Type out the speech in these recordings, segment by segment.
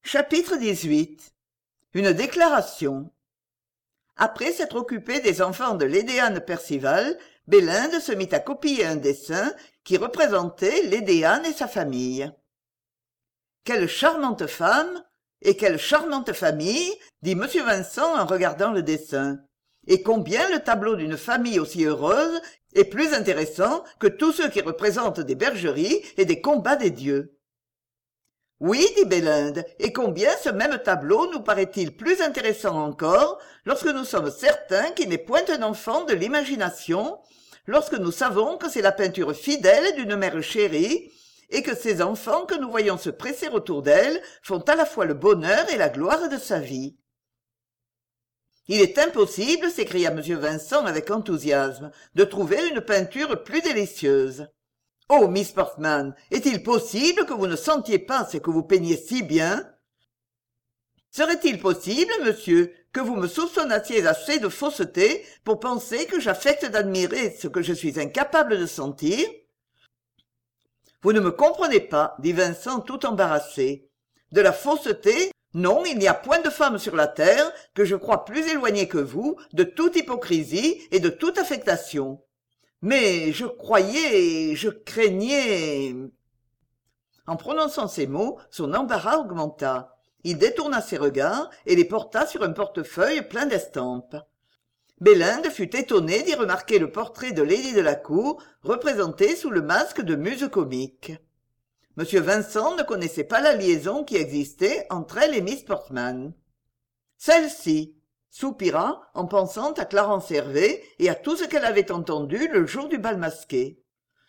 Chapitre 18. Une déclaration. Après s'être occupé des enfants de Lady Anne Percival, Belinde se mit à copier un dessin qui représentait Lady Anne et sa famille. « Quelle charmante femme et quelle charmante famille !» dit M. Vincent en regardant le dessin. « Et combien le tableau d'une famille aussi heureuse est plus intéressant que tous ceux qui représentent des bergeries et des combats des dieux !» Oui, dit Belinde, et combien ce même tableau nous paraît-il plus intéressant encore lorsque nous sommes certains qu'il n'est point un enfant de l'imagination, lorsque nous savons que c'est la peinture fidèle d'une mère chérie, et que ces enfants que nous voyons se presser autour d'elle font à la fois le bonheur et la gloire de sa vie. Il est impossible, s'écria M. Vincent avec enthousiasme, de trouver une peinture plus délicieuse. Oh, Miss Portman, est-il possible que vous ne sentiez pas ce que vous peignez si bien? Serait-il possible, monsieur, que vous me soupçonnassiez assez de fausseté pour penser que j'affecte d'admirer ce que je suis incapable de sentir? Vous ne me comprenez pas, dit Vincent tout embarrassé. De la fausseté? Non, il n'y a point de femme sur la terre que je croie plus éloignée que vous de toute hypocrisie et de toute affectation. Mais je croyais, je craignais... En prononçant ces mots, son embarras augmenta. Il détourna ses regards et les porta sur un portefeuille plein d'estampes. Belinde fut étonnée d'y remarquer le portrait de Lady de la Cour, représenté sous le masque de muse comique. M. Vincent ne connaissait pas la liaison qui existait entre elle et Miss Portman. Celle-ci, soupira en pensant à Clarence Hervé et à tout ce qu'elle avait entendu le jour du bal masqué.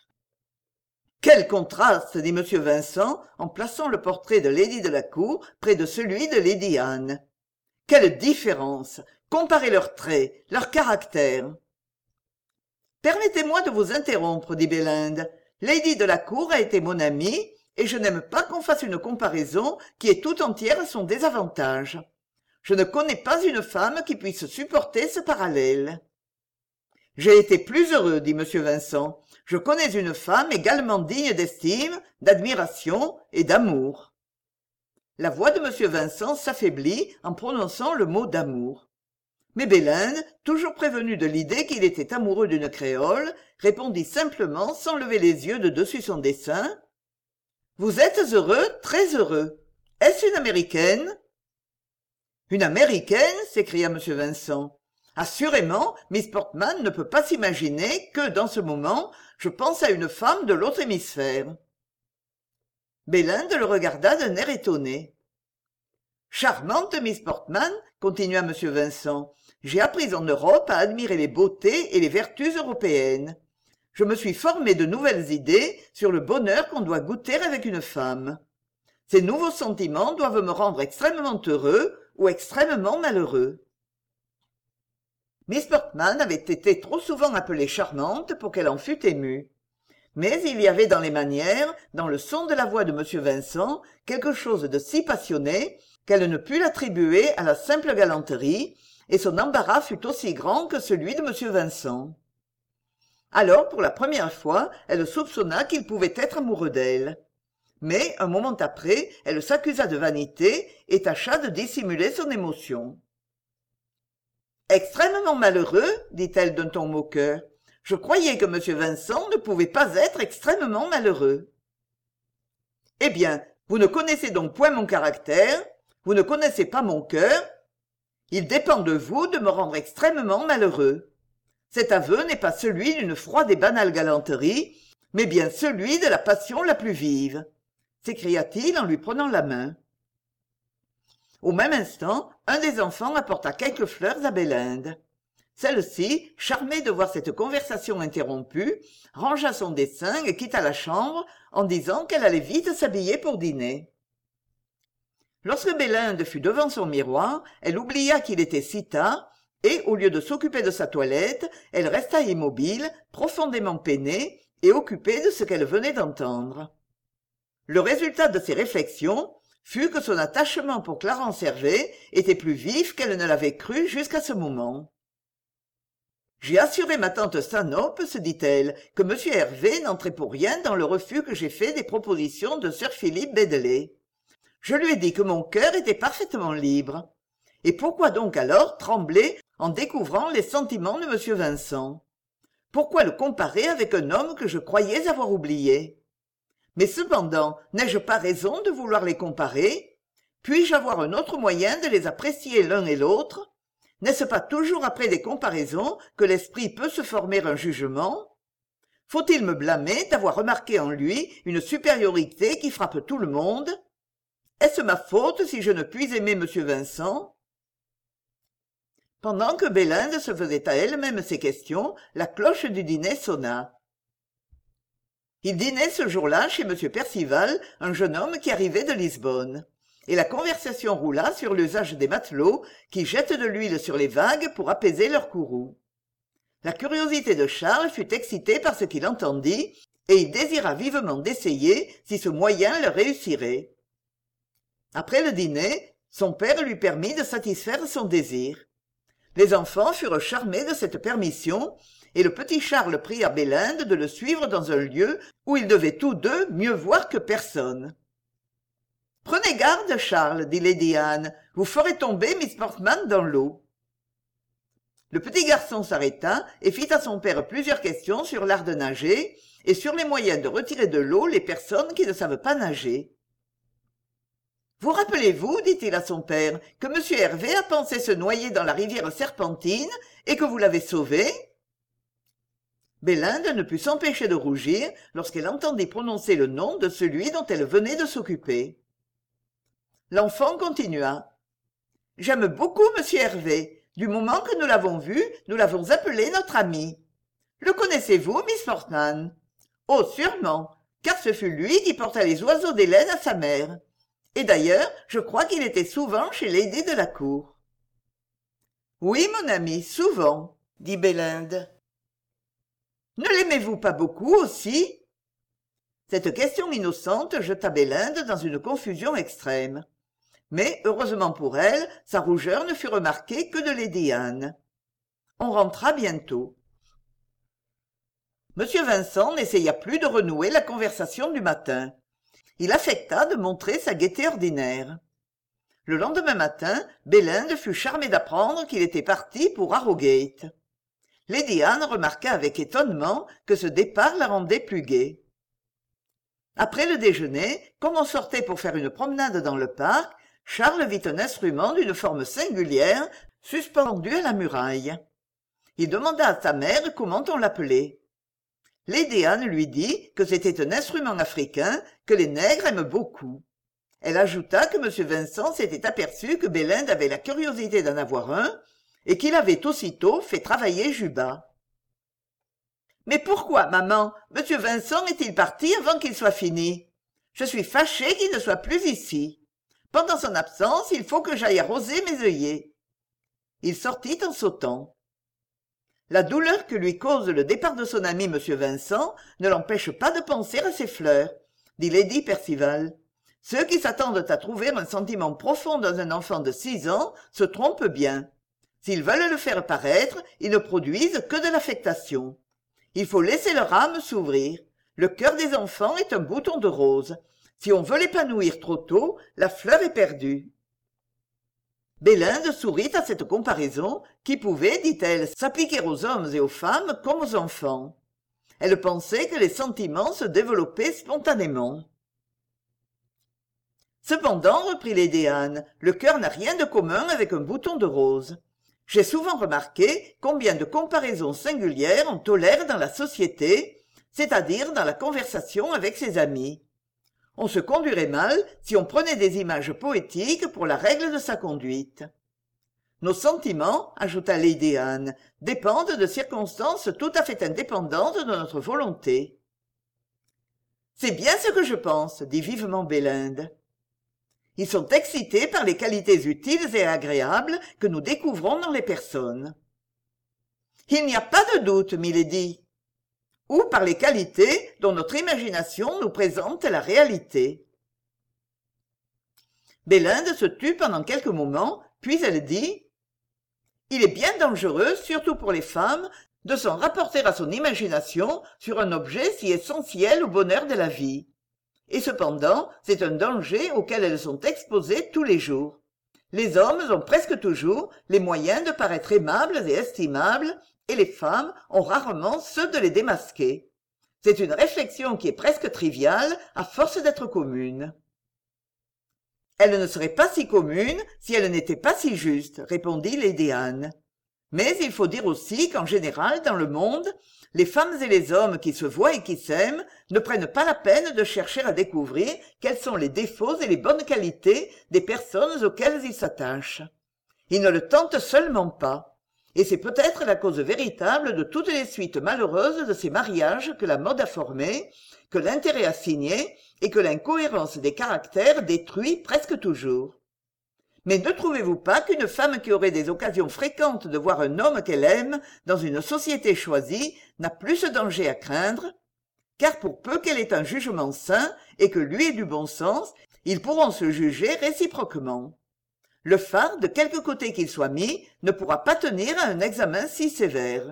Quel contraste, dit M. Vincent en plaçant le portrait de Lady de la Cour près de celui de Lady Anne. Quelle différence! Comparez leurs traits, leur caractère. Permettez-moi de vous interrompre, dit Belinde. Lady de la Cour a été mon amie, et je n'aime pas qu'on fasse une comparaison qui est tout entière à son désavantage. Je ne connais pas une femme qui puisse supporter ce parallèle. J'ai été plus heureux, dit M. Vincent. Je connais une femme également digne d'estime, d'admiration et d'amour. La voix de M. Vincent s'affaiblit en prononçant le mot d'amour. Mais Belinde, toujours prévenue de l'idée qu'il était amoureux d'une créole, répondit simplement sans lever les yeux de dessus son dessin. « Vous êtes heureux, très heureux. Est-ce une américaine ?» Une américaine, s'écria M. Vincent. Assurément, Miss Portman ne peut pas s'imaginer que, dans ce moment, je pense à une femme de l'autre hémisphère. Belinde le regarda d'un air étonné. Charmante Miss Portman, continua M. Vincent, j'ai appris en Europe à admirer les beautés et les vertus européennes. Je me suis formé de nouvelles idées sur le bonheur qu'on doit goûter avec une femme. Ces nouveaux sentiments doivent me rendre extrêmement heureux ou extrêmement malheureux. Miss Portman avait été trop souvent appelée charmante pour qu'elle en fût émue. Mais il y avait dans les manières, dans le son de la voix de M. Vincent, quelque chose de si passionné qu'elle ne put l'attribuer à la simple galanterie, et son embarras fut aussi grand que celui de M. Vincent. Alors, pour la première fois, elle soupçonna qu'il pouvait être amoureux d'elle. Mais, un moment après, elle s'accusa de vanité et tâcha de dissimuler son émotion. « Extrêmement malheureux, dit-elle d'un ton moqueur. Je croyais que M. Vincent ne pouvait pas être extrêmement malheureux. »« Eh bien, vous ne connaissez donc point mon caractère, vous ne connaissez pas mon cœur. Il dépend de vous de me rendre extrêmement malheureux. Cet aveu n'est pas celui d'une froide et banale galanterie, mais bien celui de la passion la plus vive. » s'écria-t-il en lui prenant la main. Au même instant, un des enfants apporta quelques fleurs à Belinde. Celle-ci, charmée de voir cette conversation interrompue, rangea son dessin et quitta la chambre en disant qu'elle allait vite s'habiller pour dîner. Lorsque Belinde fut devant son miroir, elle oublia qu'il était si tard et, au lieu de s'occuper de sa toilette, elle resta immobile, profondément peinée et occupée de ce qu'elle venait d'entendre. Le résultat de ses réflexions fut que son attachement pour Clarence Hervé était plus vif qu'elle ne l'avait cru jusqu'à ce moment. « J'ai assuré ma tante Stanhope, se dit-elle, que M. Hervé n'entrait pour rien dans le refus que j'ai fait des propositions de Sir Philip Baddely. Je lui ai dit que mon cœur était parfaitement libre. Et pourquoi donc alors trembler en découvrant les sentiments de M. Vincent? Pourquoi le comparer avec un homme que je croyais avoir oublié? Mais cependant, n'ai-je pas raison de vouloir les comparer? Puis-je avoir un autre moyen de les apprécier l'un et l'autre? N'est-ce pas toujours après des comparaisons que l'esprit peut se former un jugement? Faut-il me blâmer d'avoir remarqué en lui une supériorité qui frappe tout le monde? Est-ce ma faute si je ne puis aimer M. Vincent? Pendant que Belinde se faisait à elle-même ces questions, la cloche du dîner sonna. Il dînait ce jour-là chez M. Percival, un jeune homme qui arrivait de Lisbonne, et la conversation roula sur l'usage des matelots qui jettent de l'huile sur les vagues pour apaiser leur courroux. La curiosité de Charles fut excitée par ce qu'il entendit, et il désira vivement d'essayer si ce moyen leur réussirait. Après le dîner, son père lui permit de satisfaire son désir. Les enfants furent charmés de cette permission, et le petit Charles pria Belinde de le suivre dans un lieu où ils devaient tous deux mieux voir que personne. « Prenez garde, Charles, dit Lady Anne, vous ferez tomber Miss Portman dans l'eau. » Le petit garçon s'arrêta et fit à son père plusieurs questions sur l'art de nager et sur les moyens de retirer de l'eau les personnes qui ne savent pas nager. « Vous rappelez-vous, dit-il à son père, que M. Hervé a pensé se noyer dans la rivière Serpentine et que vous l'avez sauvé ?» Belinde ne put s'empêcher de rougir lorsqu'elle entendit prononcer le nom de celui dont elle venait de s'occuper. L'enfant continua. « J'aime beaucoup M. Hervé. Du moment que nous l'avons vu, nous l'avons appelé notre ami. Le connaissez-vous, Miss Portman? Oh, sûrement, car ce fut lui qui porta les oiseaux d'Hélène à sa mère. Et d'ailleurs, je crois qu'il était souvent chez Lady de la Cour. »« Oui, mon ami, souvent, » dit Belinde. « Ne l'aimez-vous pas beaucoup aussi ?» Cette question innocente jeta Belinde dans une confusion extrême. Mais, heureusement pour elle, sa rougeur ne fut remarquée que de Lady Anne. On rentra bientôt. M. Vincent n'essaya plus de renouer la conversation du matin. Il affecta de montrer sa gaieté ordinaire. Le lendemain matin, Belinde fut charmée d'apprendre qu'il était parti pour Harrogate. Lady Anne remarqua avec étonnement que ce départ la rendait plus gaie. Après le déjeuner, comme on sortait pour faire une promenade dans le parc, Charles vit un instrument d'une forme singulière suspendu à la muraille. Il demanda à sa mère comment on l'appelait. Lady Anne lui dit que c'était un instrument africain que les nègres aiment beaucoup. Elle ajouta que M. Vincent s'était aperçu que Belinde avait la curiosité d'en avoir un et qu'il avait aussitôt fait travailler Juba. « Mais pourquoi, maman, M. Vincent est-il parti avant qu'il soit fini? Je suis fâchée qu'il ne soit plus ici. Pendant son absence, il faut que j'aille arroser mes œillets. » Il sortit en sautant. La douleur que lui cause le départ de son ami M. Vincent ne l'empêche pas de penser à ses fleurs, dit Lady Percival. Ceux qui s'attendent à trouver un sentiment profond dans un enfant de 6 ans se trompent bien. S'ils veulent le faire paraître, ils ne produisent que de l'affectation. Il faut laisser leur âme s'ouvrir. Le cœur des enfants est un bouton de rose. Si on veut l'épanouir trop tôt, la fleur est perdue. Belinde sourit à cette comparaison qui pouvait, dit-elle, s'appliquer aux hommes et aux femmes comme aux enfants. Elle pensait que les sentiments se développaient spontanément. Cependant, reprit Lady Anne, le cœur n'a rien de commun avec un bouton de rose. J'ai souvent remarqué combien de comparaisons singulières on tolère dans la société, c'est-à-dire dans la conversation avec ses amis. On se conduirait mal si on prenait des images poétiques pour la règle de sa conduite. Nos sentiments, ajouta Lady Anne, dépendent de circonstances tout à fait indépendantes de notre volonté. C'est bien ce que je pense, dit vivement Belinde. Ils sont excités par les qualités utiles et agréables que nous découvrons dans les personnes. Il n'y a pas de doute, milady. Ou par les qualités dont notre imagination nous présente la réalité. Belinde se tut pendant quelques moments, puis elle dit « Il est bien dangereux, surtout pour les femmes, de s'en rapporter à son imagination sur un objet si essentiel au bonheur de la vie. Et cependant, c'est un danger auquel elles sont exposées tous les jours. Les hommes ont presque toujours les moyens de paraître aimables et estimables, et les femmes ont rarement ceux de les démasquer. C'est une réflexion qui est presque triviale à force d'être commune. Elle ne serait pas si commune si elle n'était pas si juste, répondit lady Anne. Mais il faut dire aussi qu'en général, dans le monde, les femmes et les hommes qui se voient et qui s'aiment ne prennent pas la peine de chercher à découvrir quels sont les défauts et les bonnes qualités des personnes auxquelles ils s'attachent. Ils ne le tentent seulement pas. Et c'est peut-être la cause véritable de toutes les suites malheureuses de ces mariages que la mode a formés, que l'intérêt a signés et que l'incohérence des caractères détruit presque toujours. Mais ne trouvez-vous pas qu'une femme qui aurait des occasions fréquentes de voir un homme qu'elle aime dans une société choisie n'a plus ce danger à craindre? Car pour peu qu'elle ait un jugement sain et que lui ait du bon sens, ils pourront se juger réciproquement. Le phare, de quelque côté qu'il soit mis, ne pourra pas tenir à un examen si sévère.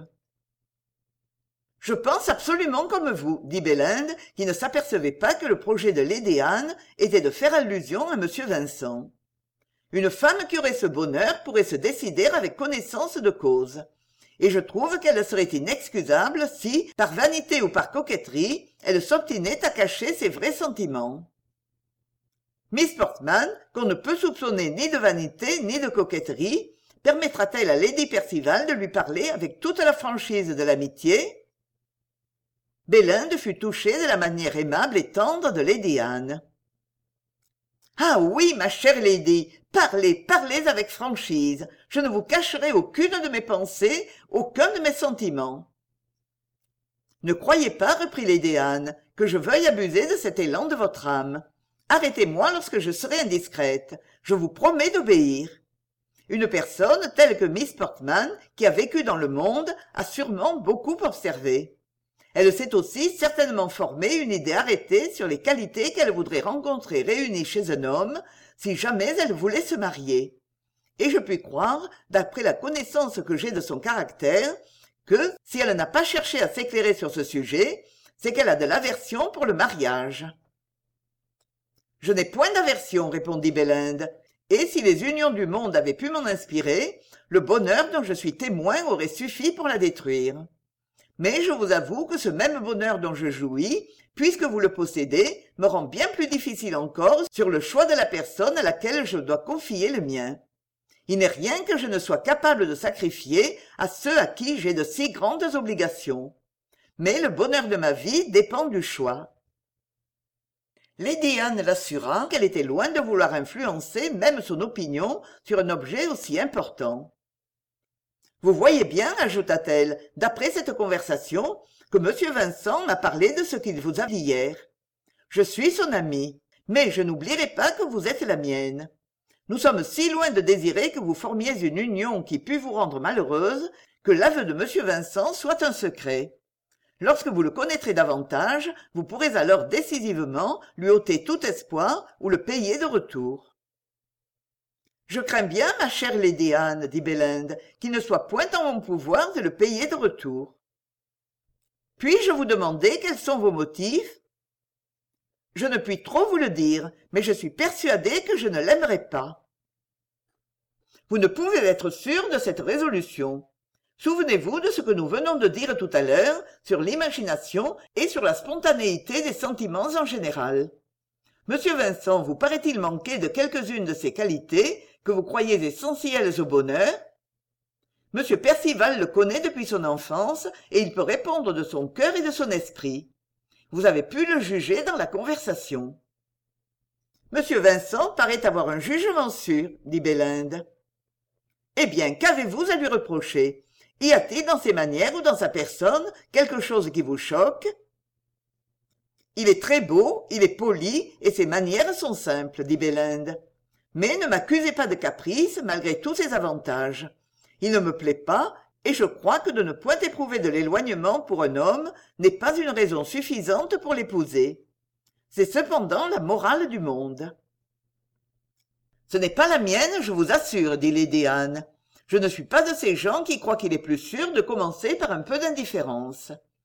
« Je pense absolument comme vous, dit Belinde, qui ne s'apercevait pas que le projet de lady Anne était de faire allusion à M. Vincent. Une femme qui aurait ce bonheur pourrait se décider avec connaissance de cause. Et je trouve qu'elle serait inexcusable si, par vanité ou par coquetterie, elle s'obstinait à cacher ses vrais sentiments. Miss Portman, qu'on ne peut soupçonner ni de vanité ni de coquetterie, permettra-t-elle à Lady Percival de lui parler avec toute la franchise de l'amitié? Belinde fut touchée de la manière aimable et tendre de lady Anne. « Ah oui, ma chère lady, parlez avec franchise. Je ne vous cacherai aucune de mes pensées, aucun de mes sentiments. » « Ne croyez pas, reprit lady Anne, que je veuille abuser de cet élan de votre âme. Arrêtez-moi lorsque je serai indiscrète. Je vous promets d'obéir. Une personne telle que Miss Portman, qui a vécu dans le monde, a sûrement beaucoup observé. Elle s'est aussi certainement formé une idée arrêtée sur les qualités qu'elle voudrait rencontrer réunies chez un homme, si jamais elle voulait se marier. Et je puis croire, d'après la connaissance que j'ai de son caractère, que, si elle n'a pas cherché à s'éclairer sur ce sujet, c'est qu'elle a de l'aversion pour le mariage. « Je n'ai point d'aversion, répondit Belinde, et si les unions du monde avaient pu m'en inspirer, le bonheur dont je suis témoin aurait suffi pour la détruire. Mais je vous avoue que ce même bonheur dont je jouis, puisque vous le possédez, me rend bien plus difficile encore sur le choix de la personne à laquelle je dois confier le mien. Il n'est rien que je ne sois capable de sacrifier à ceux à qui j'ai de si grandes obligations. Mais le bonheur de ma vie dépend du choix. » Lady Anne l'assura qu'elle était loin de vouloir influencer même son opinion sur un objet aussi important. « Vous voyez bien, ajouta-t-elle, d'après cette conversation, que M. Vincent m'a parlé de ce qu'il vous a dit hier. Je suis son amie, mais je n'oublierai pas que vous êtes la mienne. Nous sommes si loin de désirer que vous formiez une union qui pût vous rendre malheureuse, que l'aveu de M. Vincent soit un secret. Lorsque vous le connaîtrez davantage, vous pourrez alors décisivement lui ôter tout espoir ou le payer de retour. » « Je crains bien, ma chère lady Anne, dit Belinde, qu'il ne soit point en mon pouvoir de le payer de retour. Puis-je vous demander quels sont vos motifs? Je ne puis trop vous le dire, mais je suis persuadée que je ne l'aimerai pas. Vous ne pouvez être sûr de cette résolution. Souvenez-vous de ce que nous venons de dire tout à l'heure sur l'imagination et sur la spontanéité des sentiments en général. Monsieur Vincent vous paraît-il manquer de quelques-unes de ces qualités que vous croyez essentielles au bonheur? Monsieur Percival le connaît depuis son enfance et il peut répondre de son cœur et de son esprit. Vous avez pu le juger dans la conversation. Monsieur Vincent paraît avoir un jugement sûr, dit Belinde. Eh bien, qu'avez-vous à lui reprocher? Y a-t-il dans ses manières ou dans sa personne quelque chose qui vous choque? Il est très beau, il est poli, et ses manières sont simples, dit Belinde. Mais ne m'accusez pas de caprice, malgré tous ses avantages. Il ne me plaît pas, et je crois que de ne point éprouver de l'éloignement pour un homme n'est pas une raison suffisante pour l'épouser. C'est cependant la morale du monde. Ce n'est pas la mienne, je vous assure, dit lady Anne. Je ne suis pas de ces gens qui croient qu'il est plus sûr de commencer par un peu d'indifférence.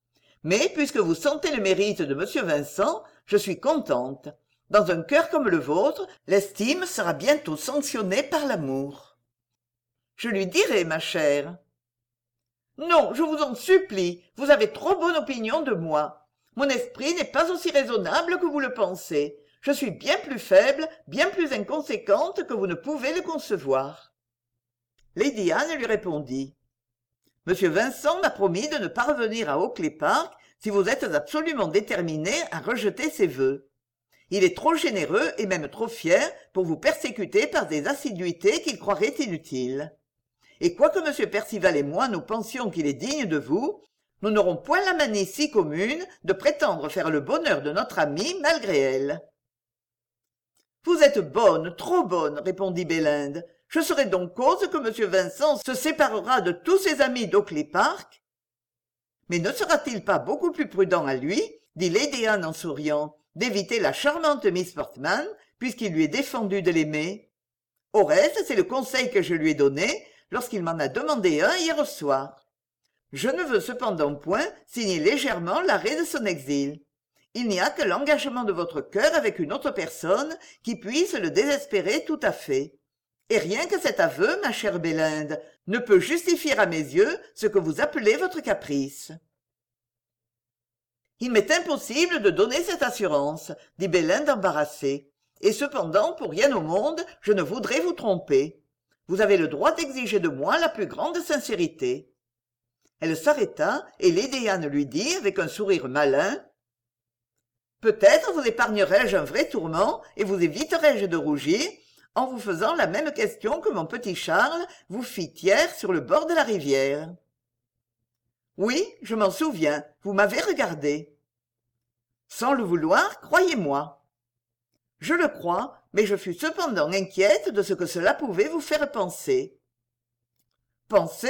Mais puisque vous sentez le mérite de monsieur Vincent, je suis contente. Dans un cœur comme le vôtre, l'estime sera bientôt sanctionnée par l'amour. Je lui dirai, ma chère. Non, je vous en supplie, vous avez trop bonne opinion de moi. Mon esprit n'est pas aussi raisonnable que vous le pensez. Je suis bien plus faible, bien plus inconséquente que vous ne pouvez le concevoir. Lady Anne lui répondit. Monsieur Vincent m'a promis de ne pas revenir à Oakley Park si vous êtes absolument déterminé à rejeter ses vœux. Il est trop généreux et même trop fier pour vous persécuter par des assiduités qu'il croirait inutiles. Et quoique M. Percival et moi nous pensions qu'il est digne de vous, nous n'aurons point la manie si commune de prétendre faire le bonheur de notre amie malgré elle. « Vous êtes bonne, trop bonne, » répondit Belinde. « Je serai donc cause que M. Vincent se séparera de tous ses amis d'Oakley Park. » « Mais ne sera-t-il pas beaucoup plus prudent à lui, dit Lady Anne en souriant, d'éviter la charmante Miss Portman, puisqu'il lui est défendu de l'aimer? Au reste, c'est le conseil que je lui ai donné lorsqu'il m'en a demandé un hier soir. Je ne veux cependant point signer légèrement l'arrêt de son exil. Il n'y a que l'engagement de votre cœur avec une autre personne qui puisse le désespérer tout à fait. Et rien que cet aveu, ma chère Belinde, ne peut justifier à mes yeux ce que vous appelez votre caprice. » « Il m'est impossible de donner cette assurance, » dit Belinde embarrassée. « Et cependant, pour rien au monde, je ne voudrais vous tromper. Vous avez le droit d'exiger de moi la plus grande sincérité. » Elle s'arrêta et Lady Anne lui dit, avec un sourire malin, « Peut-être vous épargnerai-je un vrai tourment et vous éviterai-je de rougir en vous faisant la même question que mon petit Charles vous fit hier sur le bord de la rivière. » « Oui, je m'en souviens, vous m'avez regardé. »« Sans le vouloir, croyez-moi. »« Je le crois, mais je fus cependant inquiète de ce que cela pouvait vous faire penser. »« Penser ?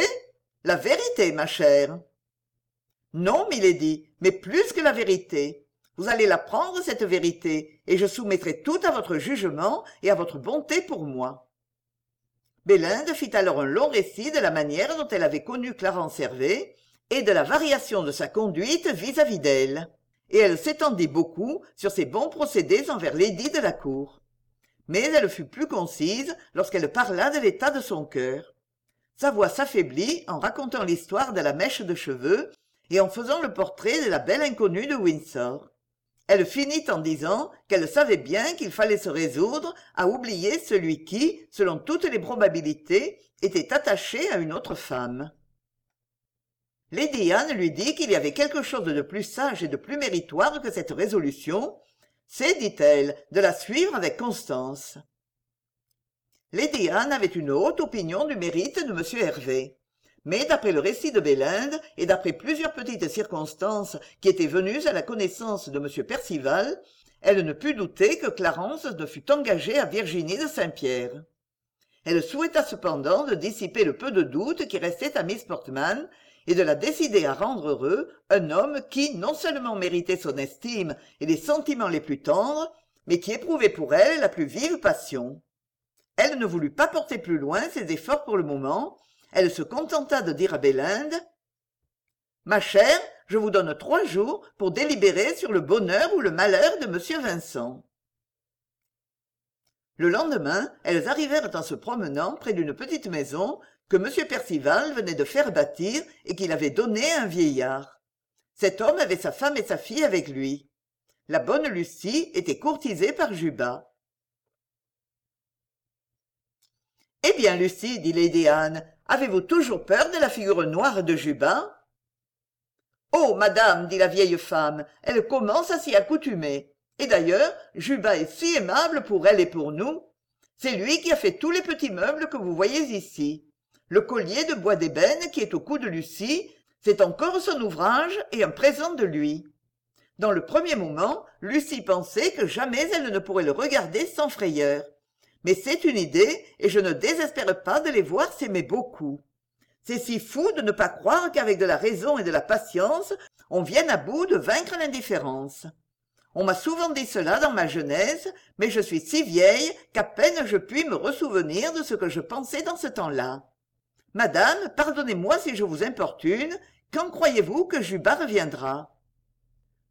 La vérité, ma chère. »« Non, milady, mais plus que la vérité. Vous allez l'apprendre, cette vérité, et je soumettrai tout à votre jugement et à votre bonté pour moi. » Belinde fit alors un long récit de la manière dont elle avait connu Clarence Hervé, et de la variation de sa conduite vis-à-vis d'elle, et elle s'étendit beaucoup sur ses bons procédés envers Lady de la cour. Mais elle fut plus concise lorsqu'elle parla de l'état de son cœur. Sa voix s'affaiblit en racontant l'histoire de la mèche de cheveux et en faisant le portrait de la belle inconnue de Windsor. Elle finit en disant qu'elle savait bien qu'il fallait se résoudre à oublier celui qui, selon toutes les probabilités, était attaché à une autre femme. Lady Anne lui dit qu'il y avait quelque chose de plus sage et de plus méritoire que cette résolution, c'est, dit-elle, de la suivre avec constance. Lady Anne avait une haute opinion du mérite de M. Hervé. Mais d'après le récit de Belinde et d'après plusieurs petites circonstances qui étaient venues à la connaissance de M. Percival, elle ne put douter que Clarence ne fût engagé à Virginie de Saint-Pierre. Elle souhaita cependant de dissiper le peu de doute qui restait à Miss Portman et de la décider à rendre heureux un homme qui non seulement méritait son estime et les sentiments les plus tendres, mais qui éprouvait pour elle la plus vive passion. Elle ne voulut pas porter plus loin ses efforts pour le moment. Elle se contenta de dire à Belinde « Ma chère, je vous donne 3 jours pour délibérer sur le bonheur ou le malheur de M. Vincent. » Le lendemain, elles arrivèrent en se promenant près d'une petite maison que M. Percival venait de faire bâtir et qu'il avait donnée à un vieillard. Cet homme avait sa femme et sa fille avec lui. La bonne Lucie était courtisée par Juba. « Eh bien, Lucie, dit Lady Anne, avez-vous toujours peur de la figure noire de Juba ?»« Oh, madame, dit la vieille femme, elle commence à s'y accoutumer. Et d'ailleurs, Juba est si aimable pour elle et pour nous. C'est lui qui a fait tous les petits meubles que vous voyez ici. Le collier de bois d'ébène qui est au cou de Lucie, c'est encore son ouvrage et un présent de lui. Dans le premier moment, Lucie pensait que jamais elle ne pourrait le regarder sans frayeur. Mais c'est une idée, et je ne désespère pas de les voir s'aimer beaucoup. C'est si fou de ne pas croire qu'avec de la raison et de la patience, on vienne à bout de vaincre l'indifférence. On m'a souvent dit cela dans ma jeunesse, mais je suis si vieille qu'à peine je puis me ressouvenir de ce que je pensais dans ce temps-là. Madame, pardonnez-moi si je vous importune, quand croyez-vous que Juba reviendra ?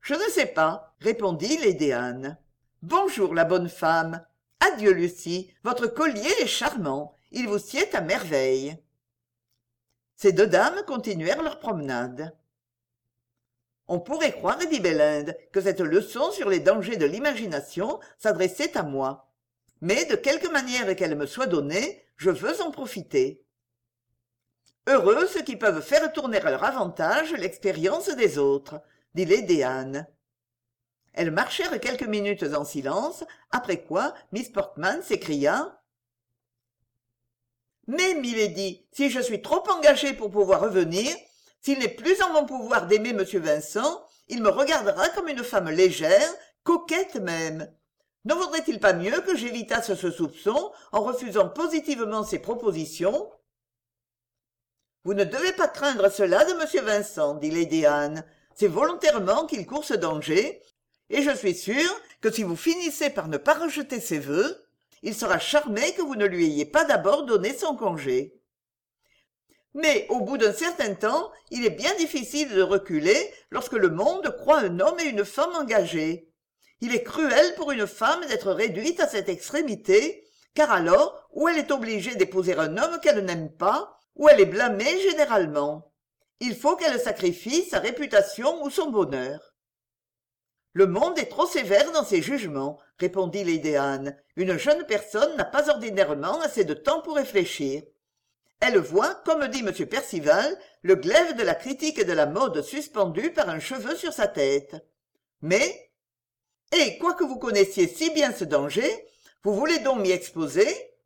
Je ne sais pas, répondit lady Anne. Bonjour, la bonne femme. Adieu, Lucie. Votre collier est charmant. Il vous sied à merveille. Ces deux dames continuèrent leur promenade. On pourrait croire, dit Belinde, que cette leçon sur les dangers de l'imagination s'adressait à moi. Mais de quelque manière qu'elle me soit donnée, je veux en profiter. Heureux ceux qui peuvent faire tourner à leur avantage l'expérience des autres, dit lady Anne. Elles marchèrent quelques minutes en silence, après quoi Miss Portman s'écria « Mais, milady, si je suis trop engagée pour pouvoir revenir, s'il n'est plus en mon pouvoir d'aimer M. Vincent, il me regardera comme une femme légère, coquette même. Ne vaudrait-il pas mieux que j'évitasse ce soupçon en refusant positivement ses propositions ?» Vous ne devez pas craindre cela de M. Vincent, dit lady Anne. C'est volontairement qu'il court ce danger, et je suis sûre que si vous finissez par ne pas rejeter ses vœux, il sera charmé que vous ne lui ayez pas d'abord donné son congé. Mais au bout d'un certain temps, il est bien difficile de reculer lorsque le monde croit un homme et une femme engagés. Il est cruel pour une femme d'être réduite à cette extrémité, car alors, ou elle est obligée d'épouser un homme qu'elle n'aime pas, ou elle est blâmée généralement. Il faut qu'elle sacrifie sa réputation ou son bonheur. Le monde est trop sévère dans ses jugements, répondit lady Anne. Une jeune personne n'a pas ordinairement assez de temps pour réfléchir. Elle voit, comme dit M. Percival, le glaive de la critique et de la mode suspendu par un cheveu sur sa tête. Mais, et quoique vous connaissiez si bien ce danger, vous voulez donc m'y exposer?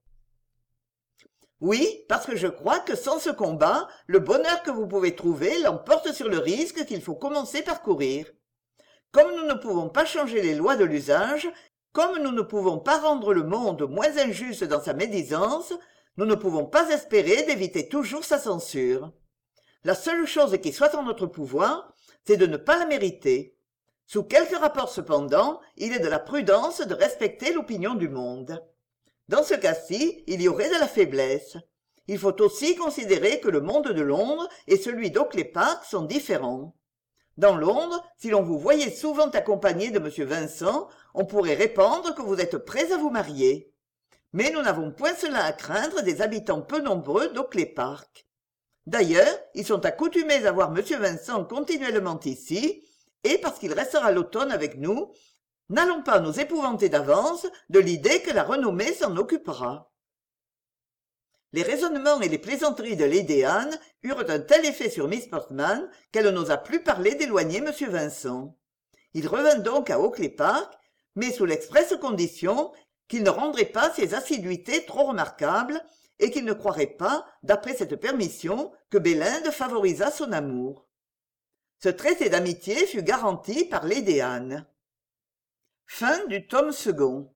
Oui, parce que je crois que sans ce combat, le bonheur que vous pouvez trouver l'emporte sur le risque qu'il faut commencer par courir. Comme nous ne pouvons pas changer les lois de l'usage, comme nous ne pouvons pas rendre le monde moins injuste dans sa médisance, nous ne pouvons pas espérer d'éviter toujours sa censure. La seule chose qui soit en notre pouvoir, c'est de ne pas la mériter. Sous quelque rapport cependant, il est de la prudence de respecter l'opinion du monde. Dans ce cas-ci, il y aurait de la faiblesse. Il faut aussi considérer que le monde de Londres et celui d'Oakley Park sont différents. Dans Londres, si l'on vous voyait souvent accompagné de M. Vincent, on pourrait répandre que vous êtes prêts à vous marier. Mais nous n'avons point cela à craindre des habitants peu nombreux d'Oakley Park. D'ailleurs, ils sont accoutumés à voir M. Vincent continuellement ici, et parce qu'il restera l'automne avec nous, n'allons pas nous épouvanter d'avance de l'idée que la renommée s'en occupera. Les raisonnements et les plaisanteries de lady Anne eurent un tel effet sur Miss Portman qu'elle n'osa plus parler d'éloigner M. Vincent. Il revint donc à Oakley Park, mais sous l'expresse condition qu'il ne rendrait pas ses assiduités trop remarquables et qu'il ne croirait pas, d'après cette permission, que Belinde favorisât son amour. Ce traité d'amitié fut garanti par lady Anne. Fin du tome 2.